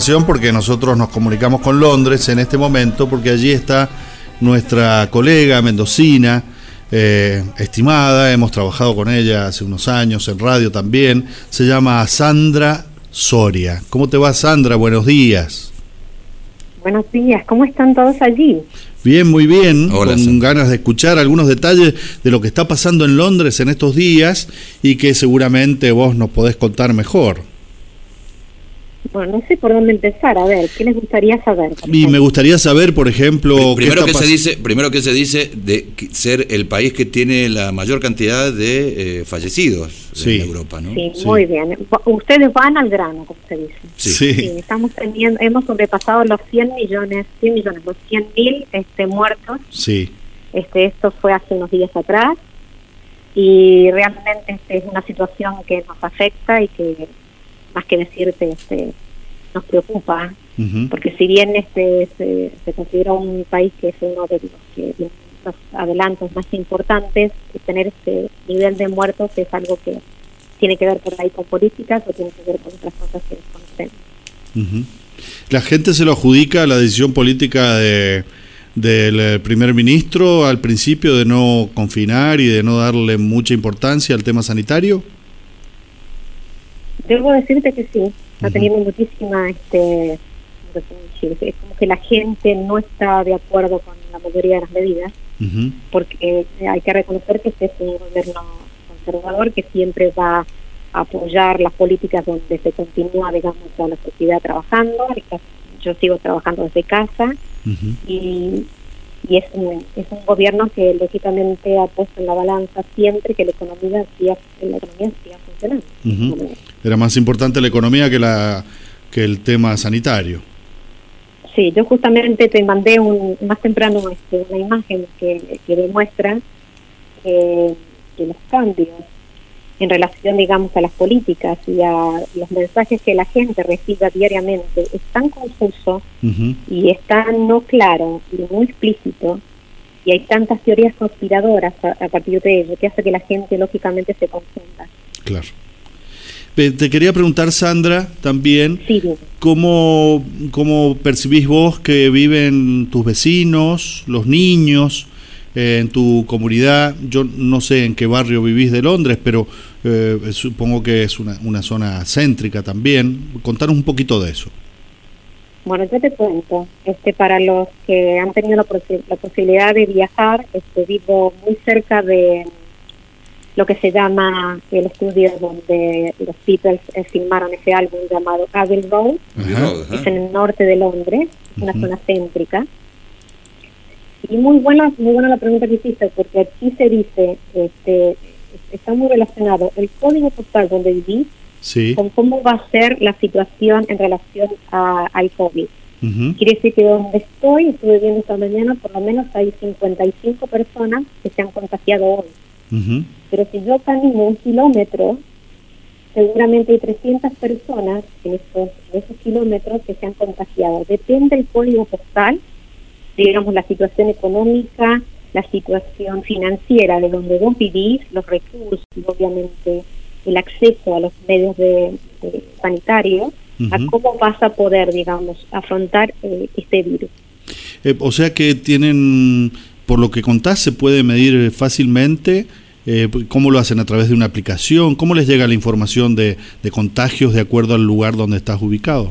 comunicación porque nosotros nos comunicamos con Londres en este momento, porque allí está nuestra colega mendocina, estimada, hemos trabajado con ella hace unos años en radio también, se llama Sandra Soria. ¿Cómo te va, Sandra? Buenos días. Buenos días, ¿cómo están todos allí? Bien, muy bien. Hola, con Sandra. Ganas de escuchar algunos detalles de lo que está pasando en Londres en estos días y que seguramente vos nos podés contar mejor. Bueno, no sé por dónde empezar, a ver, ¿qué les gustaría saber? Y me gustaría saber, por ejemplo... Primero que se dice de ser el país que tiene la mayor cantidad de fallecidos en Europa, ¿no? Sí, muy bien. Ustedes van al grano, como se dice. Sí. Hemos sobrepasado los 100 millones, los 100.000 muertos. Sí. Esto fue hace unos días atrás y realmente es una situación que nos afecta y que, más que decirte, nos preocupa, porque si bien se considera un país que es uno de los adelantos más importantes, tener este nivel de muertos es algo que tiene que ver por ahí con políticas o tiene que ver con otras cosas que desconocemos. ¿La gente se lo adjudica a la decisión política del primer ministro al principio de no confinar y de no darle mucha importancia al tema sanitario? Debo decirte que sí, está teniendo muchísima, es como que la gente no está de acuerdo con la mayoría de las medidas, porque hay que reconocer que este es un gobierno conservador que siempre va a apoyar las políticas donde se continúa, digamos, toda la sociedad trabajando. Yo sigo trabajando desde casa y es un gobierno que lógicamente ha puesto en la balanza siempre que la economía siga funcionando. Era más importante la economía que el tema sanitario. Sí, yo justamente te mandé más temprano una imagen que demuestra que los cambios en relación, digamos, a las políticas y a los mensajes que la gente recibe diariamente es tan confuso y es tan no claro y muy explícito, y hay tantas teorías conspiradoras a partir de ello que hace que la gente lógicamente se confunda. Claro. Te quería preguntar, Sandra, también, sí, ¿cómo percibís vos que viven tus vecinos, los niños, en tu comunidad? Yo no sé en qué barrio vivís de Londres, pero supongo que es una zona céntrica también. Contanos un poquito de eso. Bueno, yo te cuento, para los que han tenido la posibilidad de viajar, vivo muy cerca de lo que se llama el estudio donde los Beatles filmaron ese álbum llamado Abbey Road. Es en el norte de Londres, es una zona céntrica. Y muy buena la pregunta que hiciste, porque aquí se dice, está muy relacionado el código postal donde vivís con cómo va a ser la situación en relación al COVID. Quiere decir que donde estuve viendo esta mañana, por lo menos hay 55 personas que se han contagiado hoy. Pero si yo camino 1 kilómetro, seguramente hay 300 personas en esos kilómetros que se han contagiado. Depende del código postal, digamos, la situación económica, la situación financiera de donde vos vivís, los recursos y obviamente el acceso a los medios sanitarios, a cómo vas a poder, digamos, afrontar este virus. O sea que tienen, por lo que contás, se puede medir fácilmente. ¿Cómo lo hacen? ¿A través de una aplicación? ¿Cómo les llega la información de contagios de acuerdo al lugar donde estás ubicado?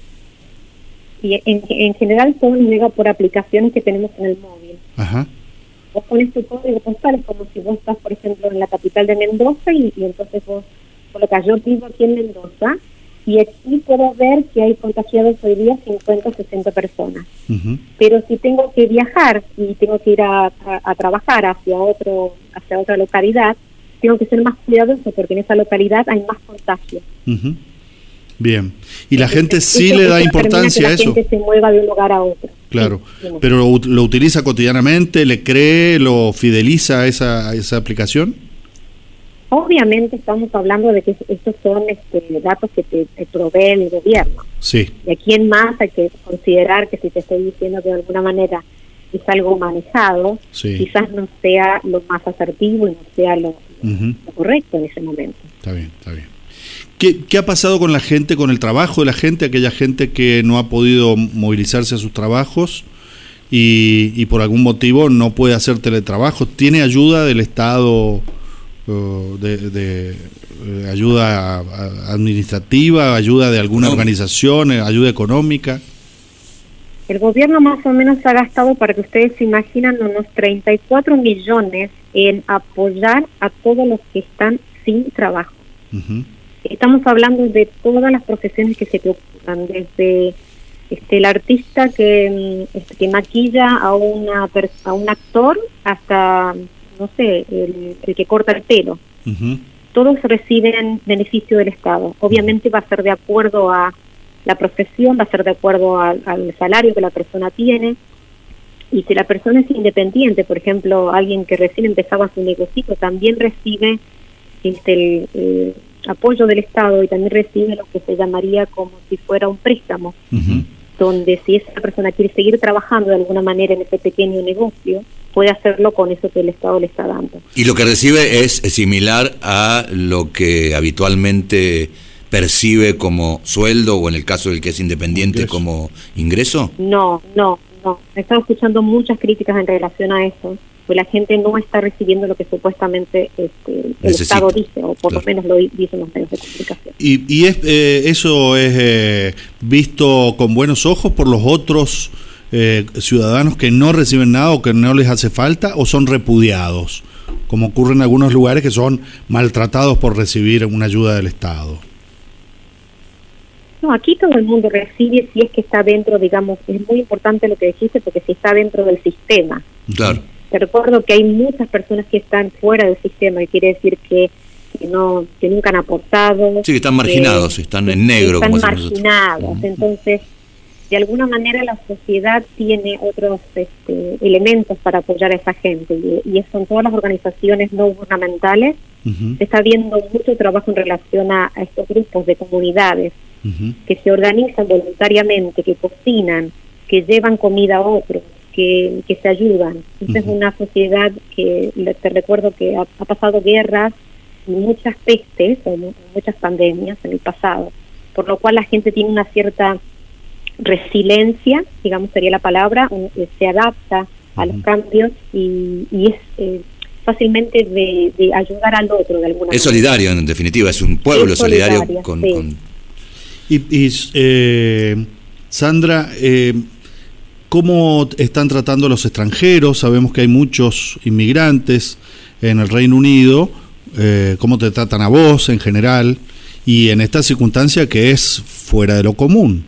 Y en general todo nos llega por aplicaciones que tenemos en el móvil. Vos pones tu código postal, es como si vos estás, por ejemplo, en la capital de Mendoza y entonces vos colocas, yo vivo aquí en Mendoza y aquí puedo ver que hay contagiados hoy día 50 o 60 personas. Pero si tengo que viajar y tengo que ir a trabajar hacia otra localidad, tengo que ser más cuidadoso porque en esa localidad hay más contagios. Bien. ¿Y la gente sí le da importancia a eso? La gente se mueva de un lugar a otro. Claro. ¿Pero lo utiliza cotidianamente? ¿Le cree? ¿Lo fideliza a esa aplicación? Obviamente estamos hablando de que estos son datos que te provee el gobierno. Sí. Y aquí en más hay que considerar que si te estoy diciendo que de alguna manera es algo manejado, quizás no sea lo más asertivo y no sea lo correcto en ese momento. Está bien, está bien. ¿Qué ha pasado con la gente, con el trabajo de la gente, aquella gente que no ha podido movilizarse a sus trabajos y por algún motivo no puede hacer teletrabajo? ¿Tiene ayuda del Estado, de ayuda administrativa, ayuda de alguna organización, ayuda económica? El gobierno más o menos ha gastado, para que ustedes se imaginan, unos 34 millones en apoyar a todos los que están sin trabajo. Uh-huh. Estamos hablando de todas las profesiones que se preocupan, desde el artista que maquilla a un actor hasta, no sé, el que corta el pelo. Uh-huh. Todos reciben beneficio del Estado. Obviamente va a ser de acuerdo a la profesión, va a ser de acuerdo al salario que la persona tiene. Y si la persona es independiente, por ejemplo, alguien que recién empezaba su negocio, también recibe el apoyo del Estado y también recibe lo que se llamaría como si fuera un préstamo, uh-huh. donde si esa persona quiere seguir trabajando de alguna manera en ese pequeño negocio, puede hacerlo con eso que el Estado le está dando. ¿Y lo que recibe es similar a lo que habitualmente percibe como sueldo, o en el caso del que es independiente, como ingreso? No. He estado escuchando muchas críticas en relación a eso, pues la gente no está recibiendo lo que supuestamente el Estado dice, o por lo menos lo dicen los medios de comunicación. ¿Y eso es visto con buenos ojos por los otros ciudadanos que no reciben nada o que no les hace falta, o son repudiados, como ocurre en algunos lugares que son maltratados por recibir una ayuda del Estado? No, aquí todo el mundo recibe si es que está dentro, digamos, es muy importante lo que dijiste, porque si está dentro del sistema. Claro. Te recuerdo que hay muchas personas que están fuera del sistema, y quiere decir que nunca han aportado. Sí, que están marginados, están en negro. Están marginados, entonces, de alguna manera la sociedad tiene otros elementos para apoyar a esa gente, y son todas las organizaciones no gubernamentales. Uh-huh. Se está viendo mucho trabajo en relación a estos grupos de comunidades, uh-huh. que se organizan voluntariamente, que cocinan, que llevan comida a otros, que se ayudan. Esta es una sociedad que, te recuerdo que ha pasado guerras y muchas pestes, o muchas pandemias en el pasado, por lo cual la gente tiene una cierta resiliencia, digamos sería la palabra, se adapta a los cambios y es fácilmente de ayudar al otro de alguna manera. Es solidario, en definitiva, es un pueblo solidario con... Sandra, ¿cómo están tratando a los extranjeros? Sabemos que hay muchos inmigrantes en el Reino Unido. ¿Cómo te tratan a vos en general? Y en esta circunstancia que es fuera de lo común.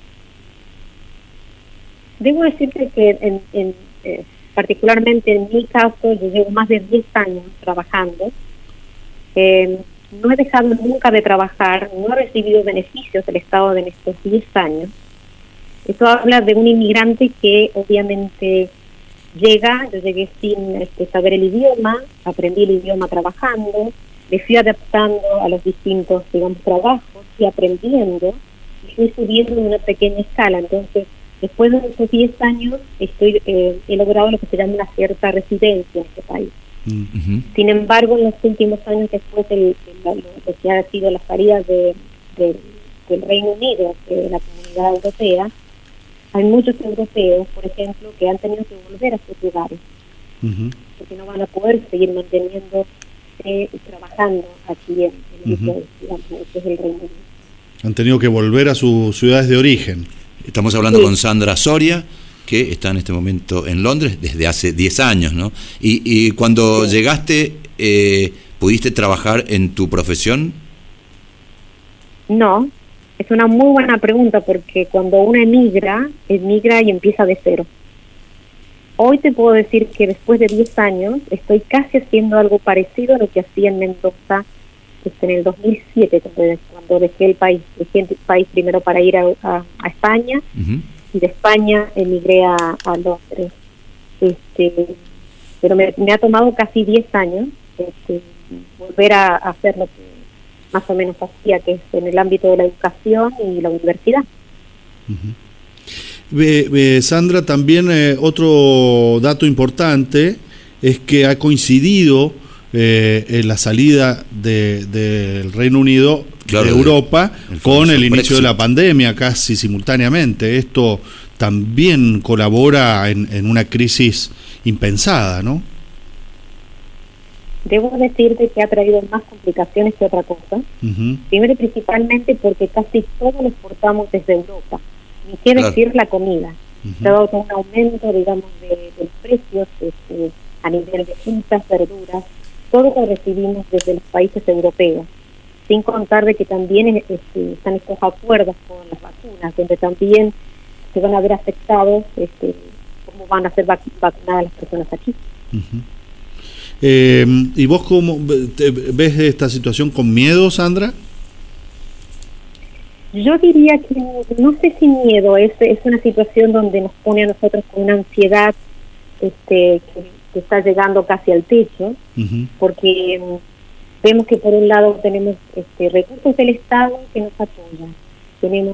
Debo decirte que particularmente en mi caso, yo llevo más de 10 años trabajando. No he dejado nunca de trabajar, no he recibido beneficios del Estado en estos 10 años. Eso habla de un inmigrante que obviamente llega. Yo llegué sin saber el idioma, aprendí el idioma trabajando, me fui adaptando a los distintos, digamos, trabajos, fui aprendiendo y fui subiendo en una pequeña escala. Entonces, después de esos 10 años, he logrado lo que se llama una cierta residencia en este país. Uh-huh. Sin embargo, en los últimos años, después de lo que ha sido la salida del Reino Unido, de la Comunidad Europea, hay muchos europeos, por ejemplo, que han tenido que volver a sus lugares, uh-huh. porque no van a poder seguir manteniendo trabajando aquí en el país, digamos, que es el Reino Unido. Han tenido que volver a sus ciudades de origen. Estamos hablando con Sandra Soria, que está en este momento en Londres desde hace 10 años, ¿no? Y cuando llegaste, ¿pudiste trabajar en tu profesión? No, es una muy buena pregunta, porque cuando uno emigra y empieza de cero. Hoy te puedo decir que después de 10 años estoy casi haciendo algo parecido a lo que hacía en Mendoza en el 2007, cuando dejé el país. Dejé el país primero para ir a España, uh-huh. y de España emigré a Londres. Pero me ha tomado casi 10 años volver a hacer lo que más o menos hacía, que es en el ámbito de la educación y la universidad. Uh-huh. Sandra, también otro dato importante es que ha coincidido en la salida del Reino Unido Claro, de Europa con el inicio Brexit. de la pandemia casi simultáneamente. Esto también colabora en una crisis impensada, ¿no? Debo decirte que ha traído más complicaciones que otra cosa. Uh-huh. Primero y principalmente porque casi todo lo exportamos desde Europa. Ni qué Claro. decir la comida. Uh-huh. Se ha dado un aumento, digamos, de los precios a nivel de frutas, verduras. Todo lo recibimos desde los países europeos. Sin contar de que también están estos acuerdos con las vacunas, donde también se van a ver afectados cómo van a ser vacunadas las personas aquí. Uh-huh. ¿Y vos cómo ves esta situación con miedo, Sandra? Yo diría que no sé si miedo, es una situación donde nos pone a nosotros con una ansiedad que está llegando casi al techo, Uh-huh. porque vemos que por un lado tenemos recursos del Estado que nos apoyan, tenemos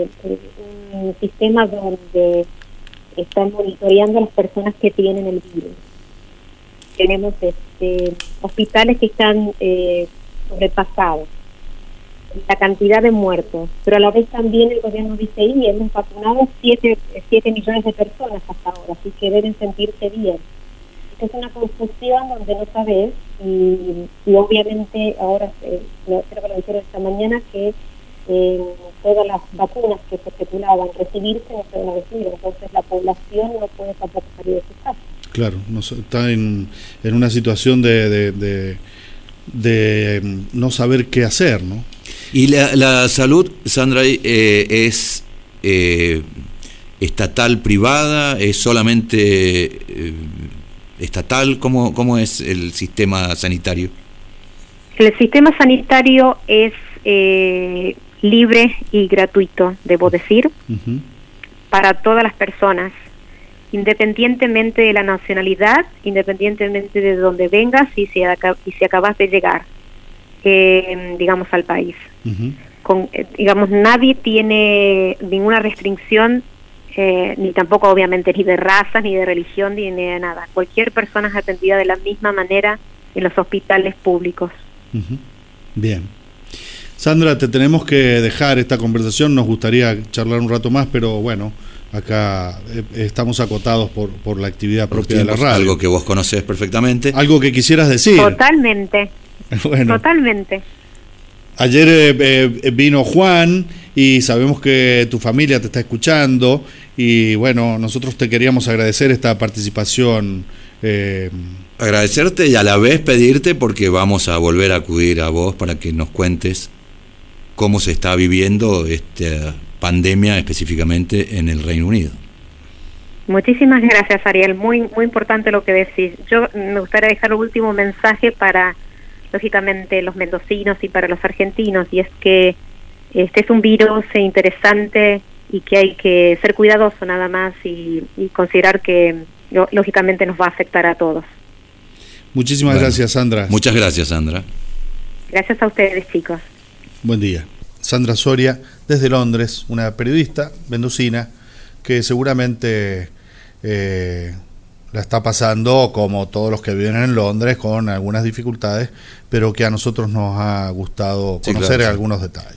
un sistema donde están monitoreando a las personas que tienen el virus, tenemos hospitales que están sobrepasados, la cantidad de muertos, pero a la vez también el gobierno dice, y hemos vacunado 7 millones de personas hasta ahora, así que deben sentirse bien. Es una confusión donde no sabes, y obviamente ahora, creo que lo dijeron esta mañana, que todas las vacunas que se especulaban recibirse no se van a recibir, entonces la población no puede tampoco salir de su casa. Claro, está en una situación de no saber qué hacer, ¿no? Y la salud, Sandra, es estatal, privada, es solamente estatal. ¿Cómo es el sistema sanitario? El sistema sanitario es libre y gratuito, debo decir, Uh-huh. para todas las personas, independientemente de la nacionalidad, independientemente de dónde vengas y si acabas de llegar, digamos, al país. Uh-huh. Digamos, nadie tiene ninguna restricción, ni tampoco obviamente ni de raza, ni de religión, ni de nada. Cualquier persona es atendida de la misma manera en los hospitales públicos. Uh-huh. Bien. Sandra, te tenemos que dejar esta conversación, nos gustaría charlar un rato más, pero bueno, acá estamos acotados por la actividad propia de la radio. Algo que vos conocés perfectamente. Algo que quisieras decir. Totalmente. Bueno, Totalmente. ayer vino Juan y sabemos que tu familia te está escuchando y bueno, nosotros te queríamos agradecer esta participación. Agradecerte y a la vez pedirte, porque vamos a volver a acudir a vos para que nos cuentes cómo se está viviendo esta pandemia específicamente en el Reino Unido. Muchísimas gracias, Ariel. Muy muy importante lo que decís. Yo me gustaría dejar un último mensaje para, lógicamente, los mendocinos y para los argentinos, y es que este es un virus interesante y que hay que ser cuidadoso nada más y considerar que lógicamente nos va a afectar a todos. Muchísimas gracias, Sandra. Muchas gracias, Sandra. Gracias a ustedes, chicos. Buen día. Sandra Soria, desde Londres, una periodista mendocina que seguramente la está pasando como todos los que viven en Londres, con algunas dificultades, pero que a nosotros nos ha gustado conocer algunos detalles.